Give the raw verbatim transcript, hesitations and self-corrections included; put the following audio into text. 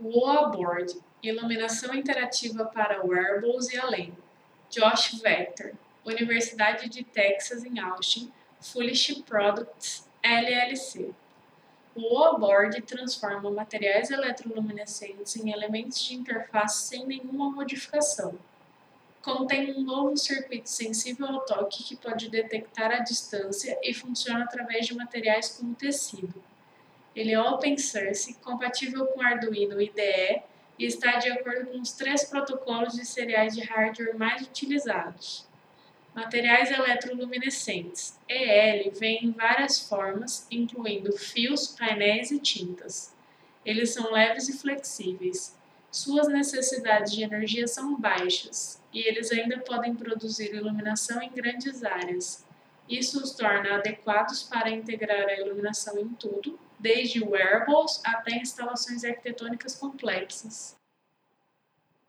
Wallboard, iluminação interativa para wearables e além. Josh Vector, Universidade de Texas em Austin, Foolish Products, L L C. O Wallboard transforma materiais eletroluminescentes em elementos de interface sem nenhuma modificação. Contém um novo circuito sensível ao toque que pode detectar a distância e funciona através de materiais como tecido. Ele é open source, compatível com Arduino I D E e está de acordo com os três protocolos de seriais de hardware mais utilizados. Materiais eletroluminescentes. E L vem em várias formas, incluindo fios, painéis e tintas. Eles são leves e flexíveis. Suas necessidades de energia são baixas e eles ainda podem produzir iluminação em grandes áreas. Isso os torna adequados para integrar a iluminação em tudo, desde wearables até instalações arquitetônicas complexas.